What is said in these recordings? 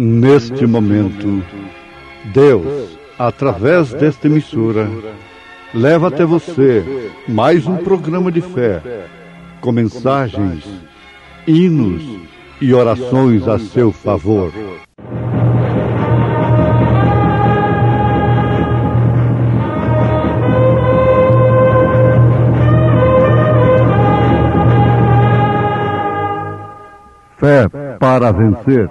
Neste momento, Deus, através desta emissora, leva até você mais um programa de fé, com mensagens, hinos e orações a seu favor. Fé para vencer.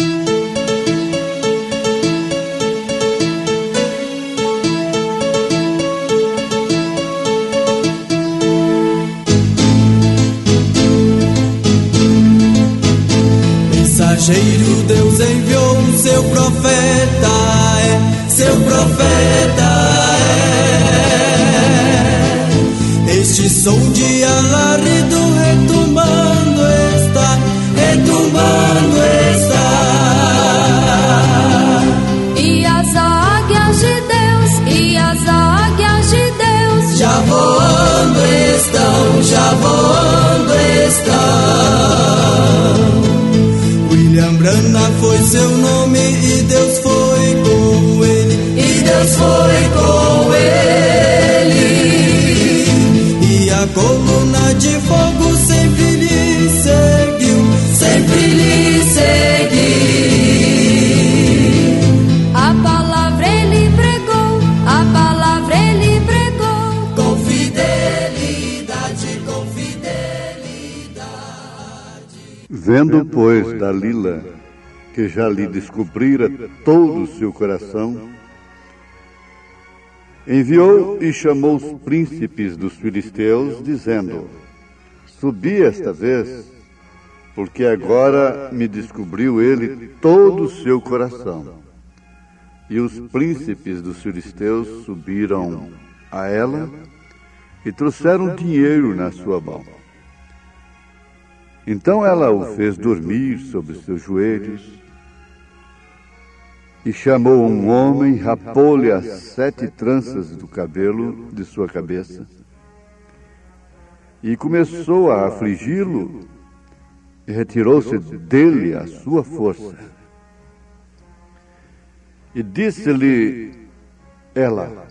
Mensageiro, Deus enviou o seu profeta, seu profeta é. Este som de alarido retumbando está, retumbando está. E as águias de Deus, e as águias de Deus, já voando estão, já voando estão. William Branham foi seu nome e Deus foi com ele, e Deus foi com ele. E a coluna de fogo sempre lhe seguiu, sempre lhe seguiu. a palavra ele pregou, a palavra ele pregou, Com fidelidade, com fidelidade. Vendo, pois, Dalila, que já lhe descobrira todo o seu coração, enviou e chamou os príncipes dos filisteus, dizendo: Subi esta vez, porque agora me descobriu ele todo o seu coração. E os príncipes dos filisteus subiram a ela e trouxeram dinheiro na sua mão. Então ela o fez dormir sobre seus joelhos e chamou um homem, rapou-lhe as 7 tranças do cabelo de sua cabeça e começou a afligi-lo e retirou-se dele a sua força. E disse-lhe ela: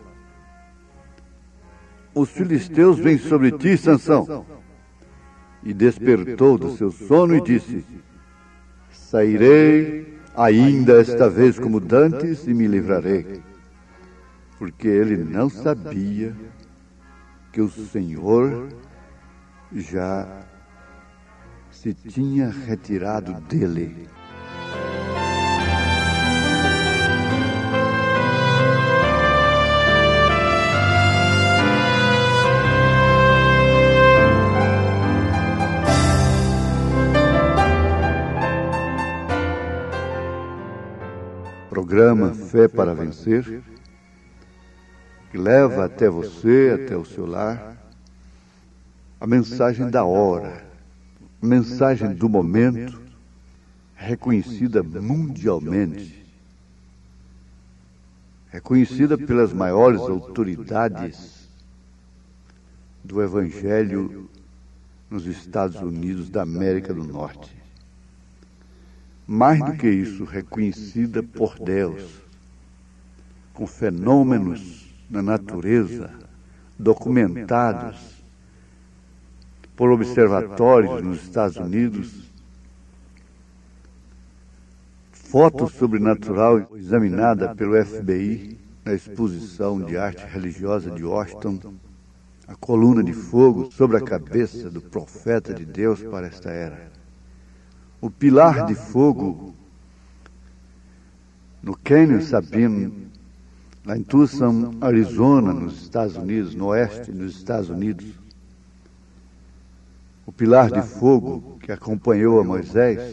Os filisteus vêm sobre ti, Sansão. E despertou do seu sono e disse: Sairei ainda esta vez como dantes e me livrarei. Porque ele não sabia que o Senhor já se tinha retirado dele. Programa Fé para Vencer, que leva até você, até o seu lar, a mensagem da hora, a mensagem do momento, reconhecida mundialmente, reconhecida pelas maiores autoridades do Evangelho nos Estados Unidos da América do Norte. Mais do que isso, reconhecida por Deus, com fenômenos na natureza, documentados por observatórios nos Estados Unidos, foto sobrenatural examinada pelo FBI na exposição de arte religiosa de Washington, a coluna de fogo sobre a cabeça do profeta de Deus para esta era. O pilar de fogo no Canyon Sabine, lá em Tucson, Arizona, nos Estados Unidos, no oeste dos Estados Unidos. O pilar de fogo que acompanhou a Moisés,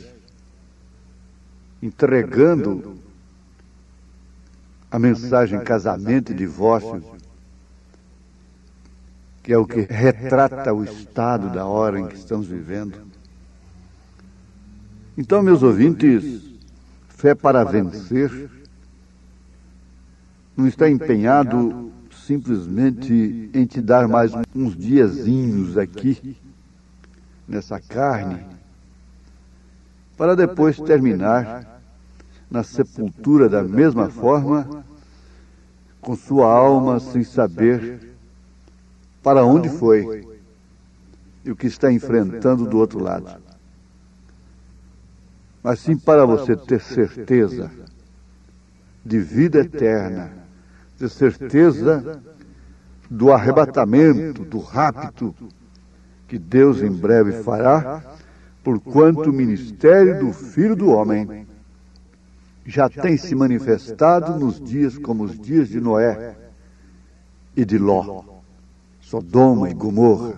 entregando a mensagem casamento e divórcio, que é o que retrata o estado da hora em que estamos vivendo. Então, meus ouvintes, Fé para Vencer não está empenhado simplesmente em te dar mais uns diazinhos aqui, nessa carne, para depois terminar na sepultura da mesma forma, com sua alma sem saber para onde foi e o que está enfrentando do outro lado. Mas sim para você ter certeza de vida eterna, ter certeza do arrebatamento, do rapto que Deus em breve fará, porquanto o ministério do Filho do Homem já tem se manifestado nos dias como os dias de Noé e de Ló, Sodoma e Gomorra.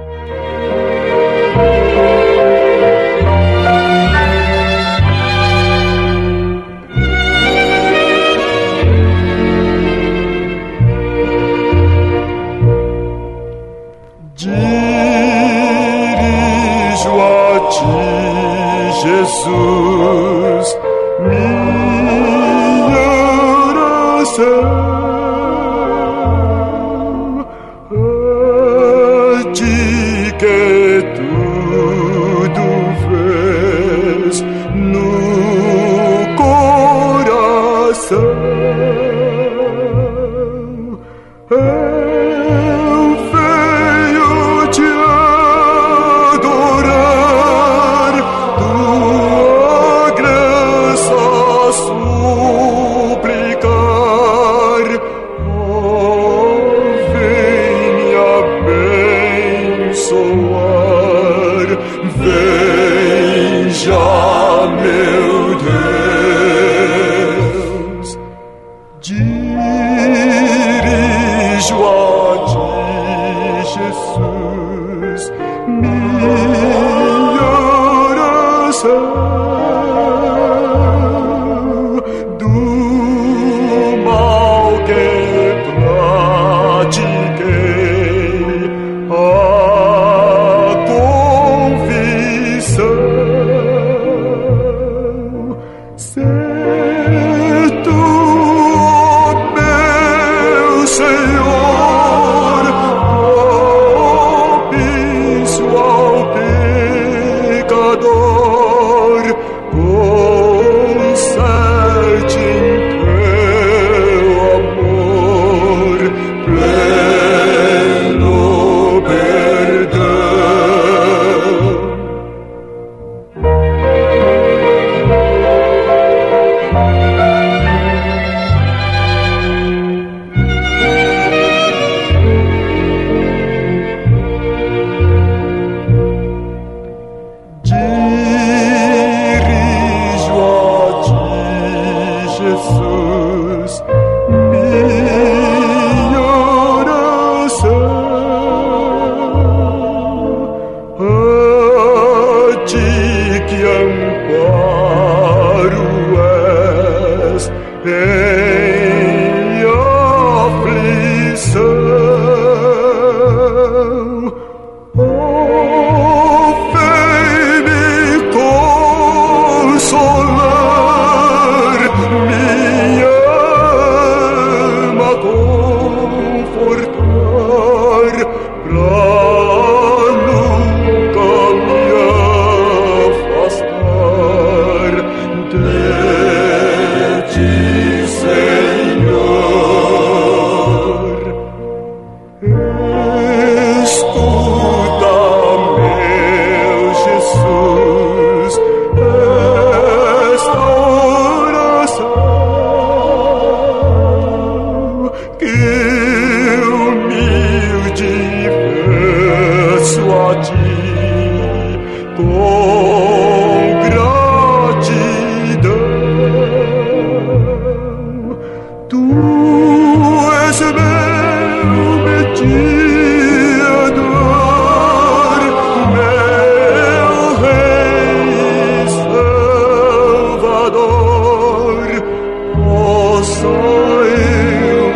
Dirijo a ti, Jesus, minha oração, a ti que tudo vês no coração.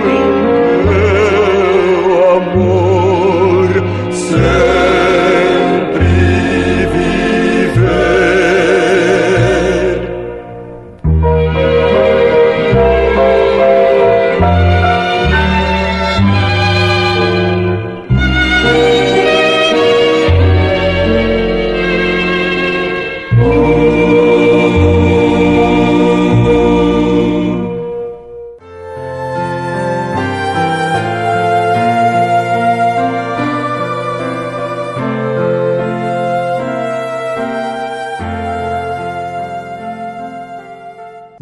Amor, Senhor.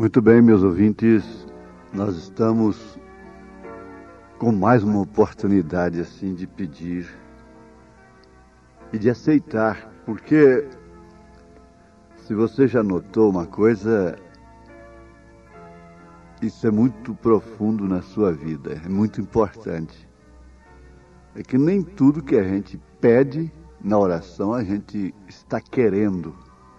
Muito bem, meus ouvintes, nós estamos com mais uma oportunidade assim de pedir e de aceitar, porque se você já notou uma coisa, isso é muito profundo na sua vida, é muito importante. É que nem tudo que a gente pede na oração a gente está querendo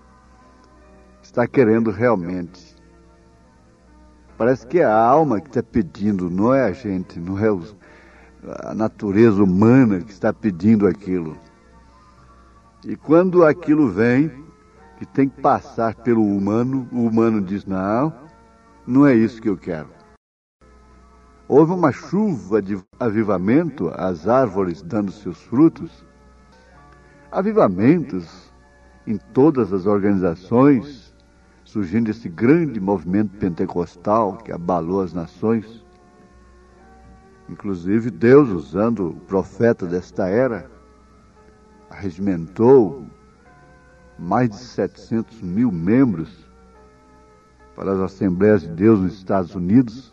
realmente. Parece que é a alma que está pedindo, não é a gente, não é a natureza humana que está pedindo aquilo. E quando aquilo vem, que tem que passar pelo humano, o humano diz, não é isso que eu quero. Houve uma chuva de avivamento, as árvores dando seus frutos, avivamentos em todas as organizações, surgindo esse grande movimento pentecostal que abalou as nações. Inclusive Deus, usando o profeta desta era, arregimentou mais de 700 mil membros para as Assembleias de Deus nos Estados Unidos.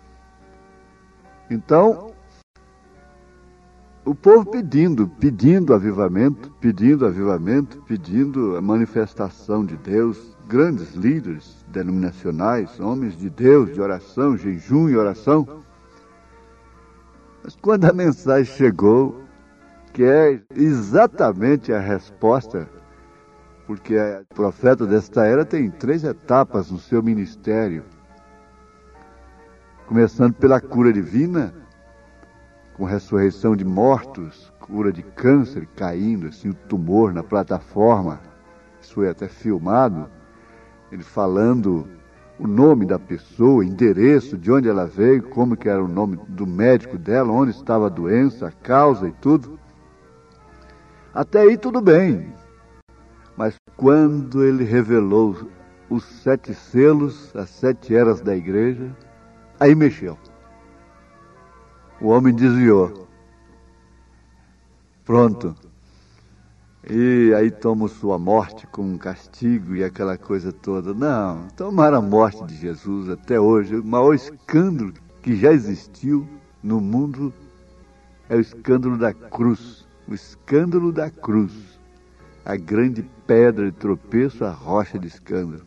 Então, o povo pedindo avivamento, pedindo a manifestação de Deus, grandes líderes denominacionais, homens de Deus, de oração, jejum e oração. Mas quando a mensagem chegou, que é exatamente a resposta, porque o profeta desta era tem 3 etapas no seu ministério, começando pela cura divina, com ressurreição de mortos, cura de câncer caindo, assim, o tumor na plataforma. Isso foi até filmado, ele falando o nome da pessoa, endereço, de onde ela veio, como que era o nome do médico dela, onde estava a doença, a causa e tudo. Até aí tudo bem. Mas quando ele revelou os 7 selos, as 7 eras da igreja, aí mexeu. O homem desviou. Pronto. E aí toma sua morte com um castigo e aquela coisa toda. Não, tomaram a morte de Jesus até hoje. O maior escândalo que já existiu no mundo é o escândalo da cruz. O escândalo da cruz. A grande pedra de tropeço, a rocha de escândalo.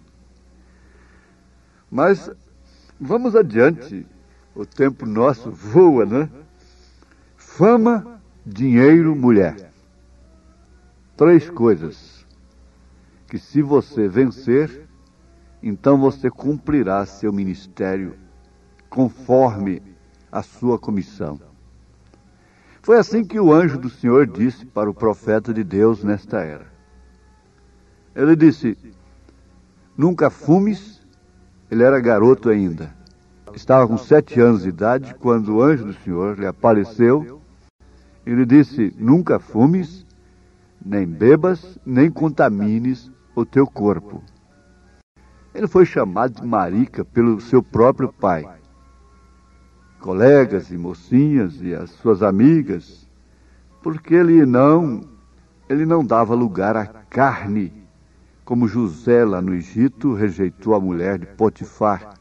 Mas vamos adiante. O tempo nosso voa, né? Fama, dinheiro, mulher. 3 coisas que, se você vencer, então você cumprirá seu ministério conforme a sua comissão. Foi assim que o anjo do Senhor disse para o profeta de Deus nesta era. Ele disse, nunca fumes. Ele era garoto ainda. Estava com 7 anos de idade quando o anjo do Senhor lhe apareceu. Ele disse, nunca fumes, nem bebas, nem contamines o teu corpo. Ele foi chamado de marica pelo seu próprio pai. Colegas e mocinhas e as suas amigas, porque ele não dava lugar à carne, como José lá no Egito rejeitou a mulher de Potifar.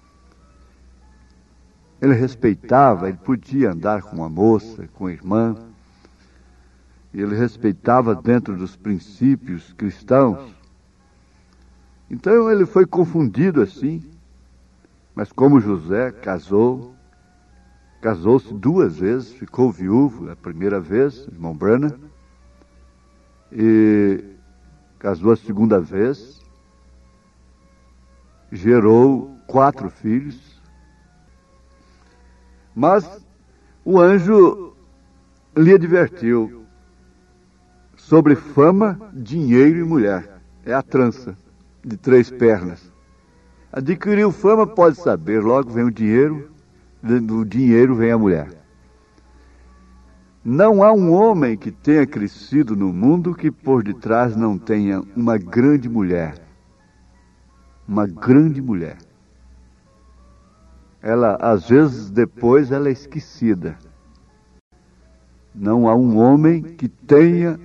Ele respeitava, ele podia andar com a moça, com a irmã. Ele respeitava dentro dos princípios cristãos. Então ele foi confundido assim. Mas como José casou-se 2 vezes, ficou viúvo a primeira vez, irmão Branham, e casou a segunda vez, gerou 4 filhos. Mas o anjo lhe advertiu sobre fama, dinheiro e mulher. É a trança de 3 pernas. Adquiriu fama, pode saber, logo vem o dinheiro, do dinheiro vem a mulher. Não há um homem que tenha crescido no mundo que por detrás não tenha uma grande mulher. Uma grande mulher. Ela, às vezes, depois ela é esquecida. Não há um homem que tenha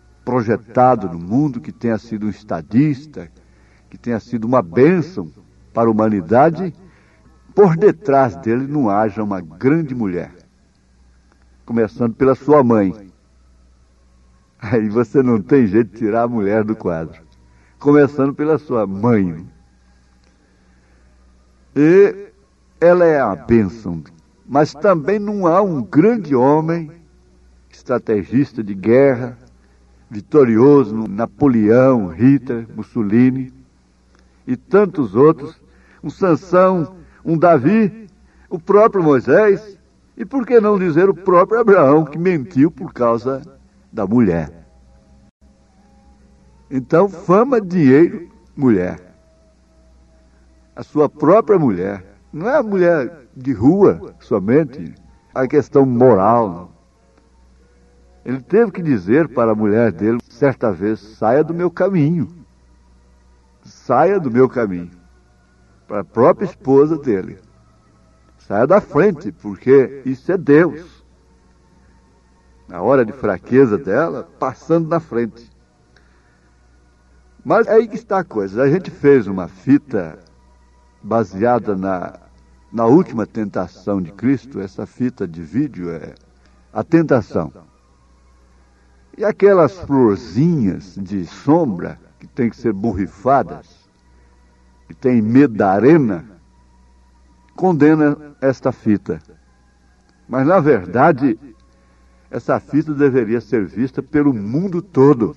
projetado no mundo, que tenha sido um estadista, que tenha sido uma bênção para a humanidade, por detrás dele não haja uma grande mulher. Começando pela sua mãe. Aí você não tem jeito de tirar a mulher do quadro. Começando pela sua mãe. E ela é a bênção. Mas também não há um grande homem, estrategista de guerra, vitorioso, Napoleão, Hitler, Mussolini e tantos outros, um Sansão, um Davi, o próprio Moisés, e por que não dizer o próprio Abraão, que mentiu por causa da mulher. Então, fama, dinheiro, mulher. A sua própria mulher. Não é a mulher de rua somente, a questão moral. Não. Ele teve que dizer para a mulher dele, certa vez, saia do meu caminho. Saia do meu caminho. Para a própria esposa dele. Saia da frente, porque isso é Deus. Na hora de fraqueza dela, passando na frente. Mas é aí que está a coisa. A gente fez uma fita baseada na última tentação de Cristo. Essa fita de vídeo é a tentação. E aquelas florzinhas de sombra que tem que ser borrifadas, que tem medo da arena, condena esta fita. Mas, na verdade, essa fita deveria ser vista pelo mundo todo.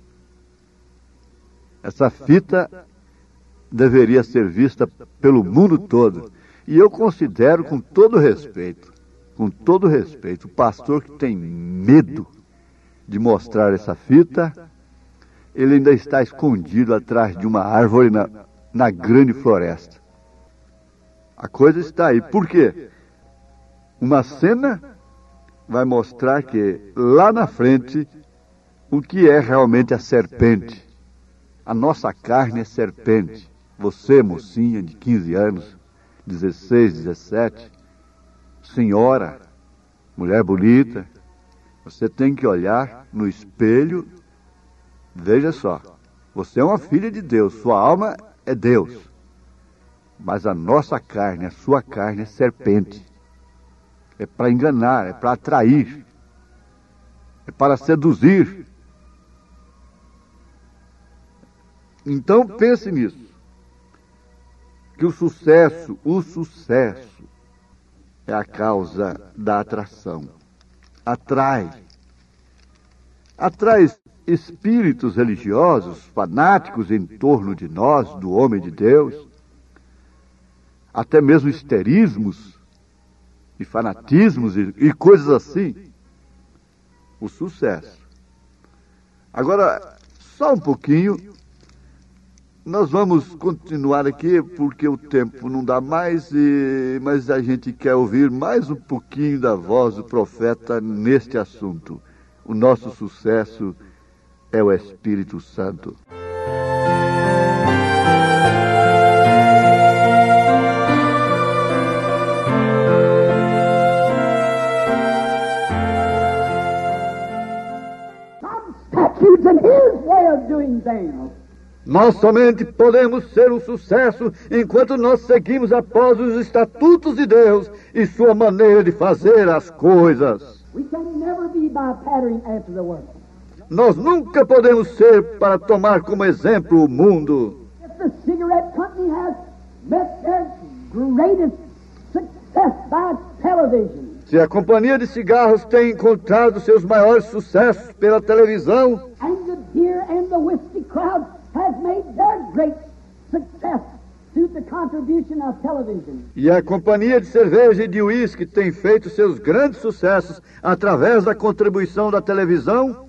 Essa fita deveria ser vista pelo mundo todo. E eu considero, com todo respeito, o pastor que tem medo de mostrar essa fita, ele ainda está escondido atrás de uma árvore na grande floresta. A coisa está aí. Por quê? Uma cena vai mostrar que lá na frente o que é realmente a serpente. A nossa carne é serpente. Você, mocinha de 15 anos, 16, 17, senhora, mulher bonita, você tem que olhar no espelho. Veja só, você é uma filha de Deus, sua alma é Deus. Mas a nossa carne, a sua carne é serpente. É para enganar, é para atrair, é para seduzir. Então pense nisso. Que o sucesso é a causa da atração. Atrai espíritos religiosos, fanáticos em torno de nós, do homem de Deus, até mesmo histerismos e fanatismos e coisas assim. O sucesso. Agora, só um pouquinho, nós vamos continuar aqui porque o tempo não dá mais, mas a gente quer ouvir mais um pouquinho da voz do profeta neste assunto. O nosso sucesso é o Espírito Santo. Nós somente podemos ser um sucesso enquanto nós seguimos após os estatutos de Deus e sua maneira de fazer as coisas. Nós nunca podemos ser para tomar como exemplo o mundo. Se a companhia de cigarros tem encontrado seus maiores sucessos pela televisão, e a companhia de cerveja e de uísque tem feito seus grandes sucessos através da contribuição da televisão,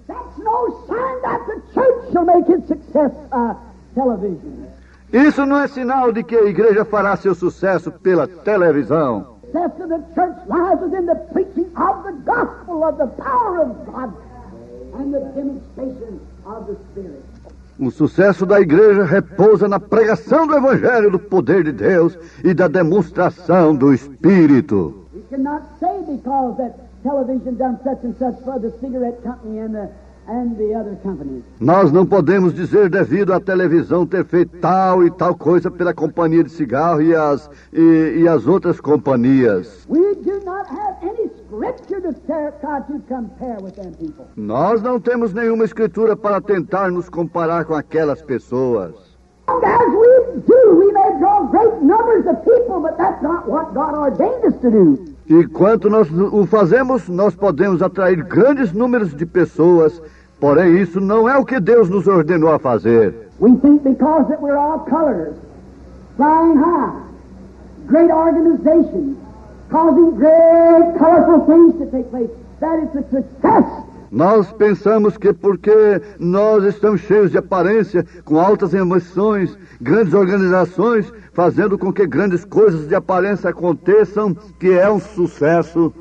isso não é sinal de que a igreja fará seu sucesso pela televisão. O sucesso da igreja repousa na pregação do Evangelho, do poder de Deus e da demonstração do Espírito. and the other companies. Nós não podemos dizer devido à televisão ter feito tal e tal coisa pela companhia de cigarro e as outras companhias. We do not have any scripture to try to compare with them people. Nós não temos nenhuma escritura para tentar nos comparar com aquelas pessoas. As we do, we may draw great numbers of people, but that's not what God ordained us to do. E quanto nós o fazemos, nós podemos atrair grandes números de pessoas, porém isso não é o que Deus nos ordenou a fazer. We think because that we're all colors, flying high, great organizations, causing great colorful things to take place, that it's a success. Nós pensamos que porque nós estamos cheios de aparência, com altas emoções, grandes organizações, fazendo com que grandes coisas de aparência aconteçam, que é um sucesso.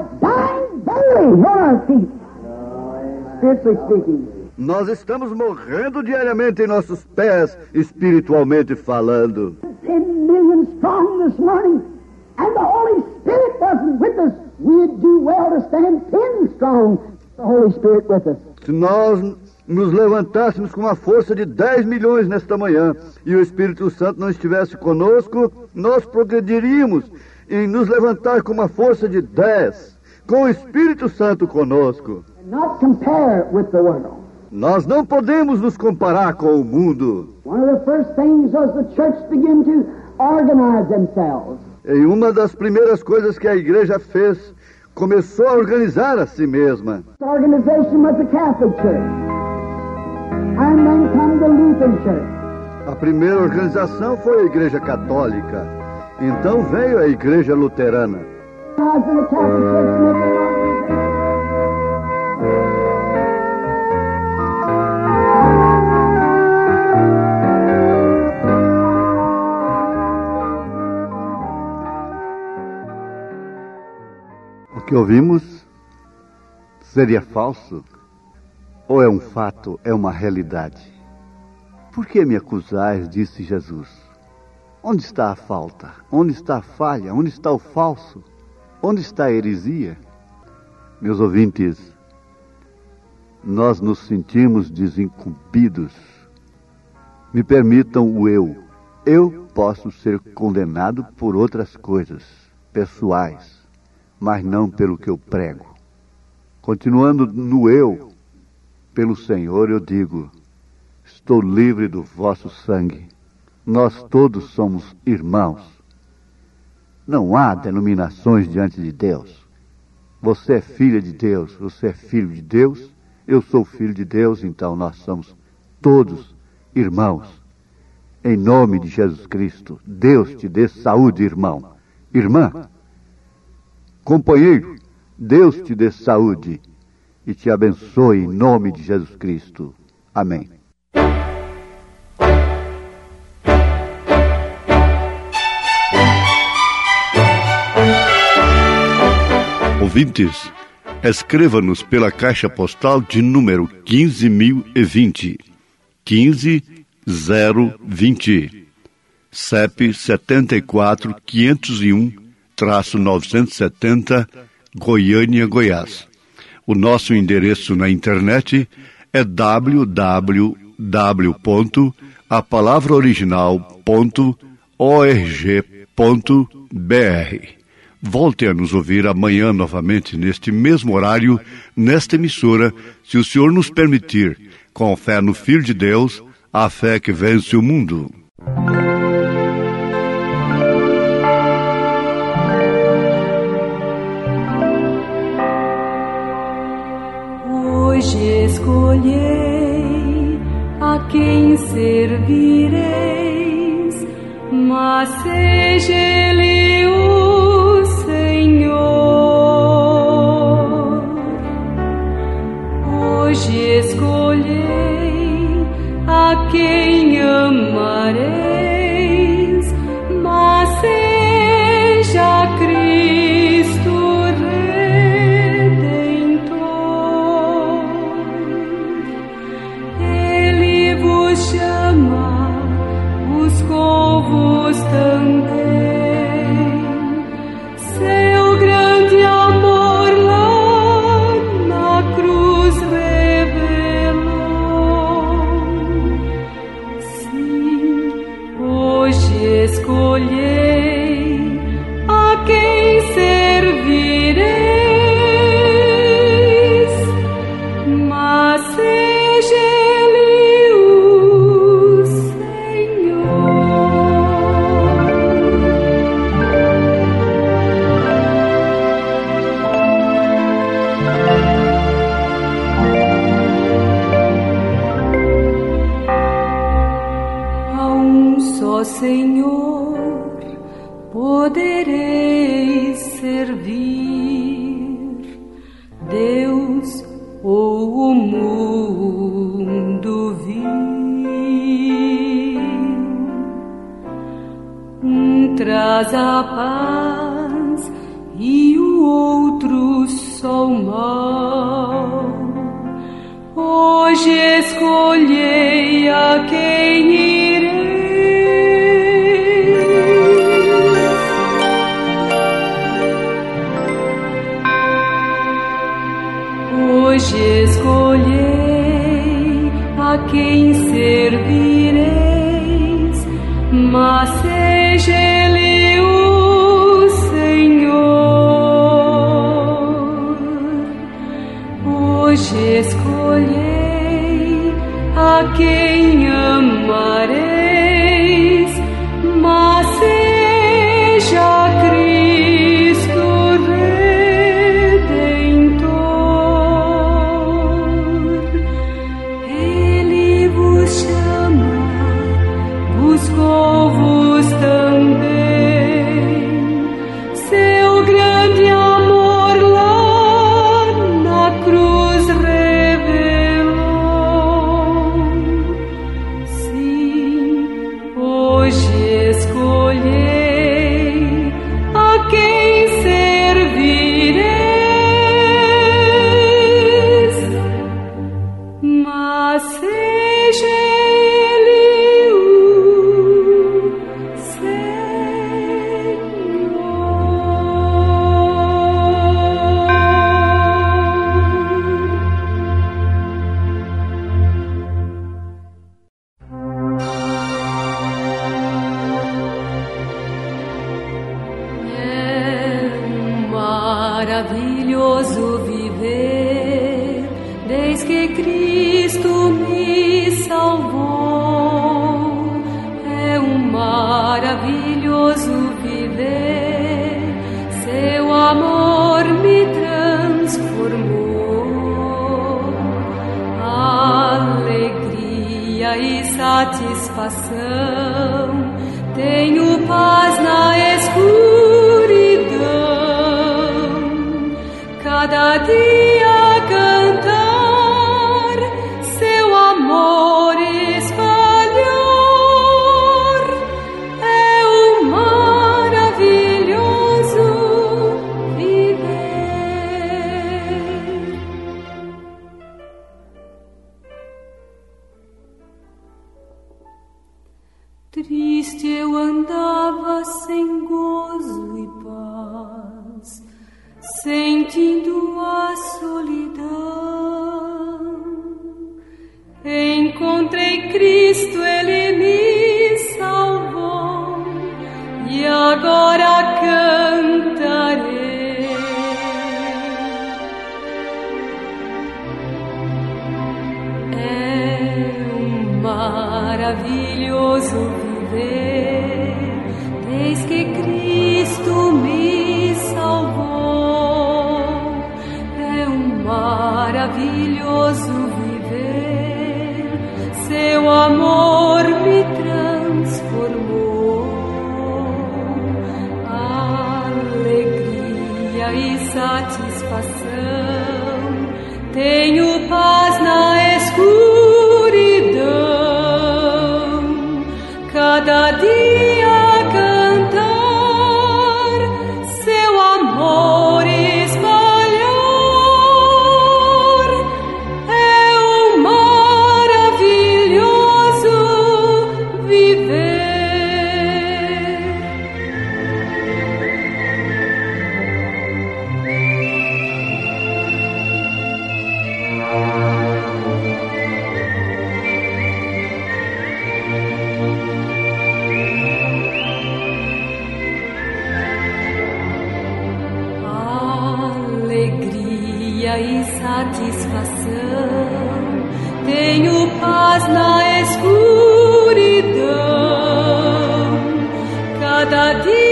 Nós estamos morrendo diariamente em nossos pés, espiritualmente falando. 10 million strong this morning, and the Holy Spirit wasn't with us. We'd do well to stand 10 strong. The Holy Spirit with us. Se nós nos levantássemos com uma força de 10 milhões nesta manhã e o Espírito Santo não estivesse conosco, nós progrediríamos em nos levantar com uma força de 10, com o Espírito Santo conosco. And not compare with the world. Nós não podemos nos comparar com o mundo. One of the first things was the church began to organize themselves. E uma das primeiras coisas que a igreja fez, começou a organizar a si mesma. The organization was the Catholic Church. And then come the Lutheran Church. A primeira organização foi a Igreja Católica. Então veio a Igreja Luterana. O que ouvimos seria falso? Ou é um fato, é uma realidade? Por que me acusais, disse Jesus? Onde está a falta? Onde está a falha? Onde está o falso? Onde está a heresia? Meus ouvintes, nós nos sentimos desincumbidos. Me permitam o eu. Eu posso ser condenado por outras coisas, pessoais, mas não pelo que eu prego. Continuando no eu, pelo Senhor eu digo, estou livre do vosso sangue. Nós todos somos irmãos. Não há denominações diante de Deus. Você é filha de Deus, você é filho de Deus, eu sou filho de Deus, então nós somos todos irmãos. Em nome de Jesus Cristo, Deus te dê saúde, irmão. Irmã, companheiro, Deus te dê saúde e te abençoe em nome de Jesus Cristo. Amém. Ouvintes, escreva-nos pela caixa postal de número 15.020, 15020, CEP 74.501-970, Goiânia, Goiás. O nosso endereço na internet é www.apalavraoriginal.org.br. Volte a nos ouvir amanhã novamente, neste mesmo horário, nesta emissora, se o Senhor nos permitir, com fé no Filho de Deus, a fé que vence o mundo. Hoje escolhei a quem servireis, mas seja Ele o Senhor. Hoje escolhei a quem amareis, mas seja Cristo Redentor. Ele vos chama, buscou-vos também. Seu grande amor lá na cruz revelou. Senhor, podereis servir, Deus ou o mundo vil. Um traz a paz e o outro só o mal. Hoje escolhei a quem irei. Hoje escolhei a quem servireis, mas seja Ele o Senhor. Hoje escolhei a quem amareis, mas seja Cristo Redentor. Ele vos chama, buscou-vos também, seu grande amor lá na cruz revelou. Sim, hoje escolhei a quem servireis, mas seja Ele o maravilhoso viver, desde que Cristo me salvou. É maravilhoso viver, seu amor me transformou. Alegria e satisfação, tenho paz na escuridão. Cada dia cantar, seu amor espalhar, é o maravilhoso viver. Triste eu andava sem gozo e paz, sentindo a solidão. Encontrei Cristo, Ele me salvou, e agora cantarei. É um maravilhoso viver, desde que Cristo me salvou. É um maravilhoso viver, seu amor me transformou. Alegria e satisfação, tenho paz na escuridão. Cada dia cantar, seu amor espalhar, é um maravilhoso viver. Alegria e satisfação, tenho paz na escuridão. Cada dia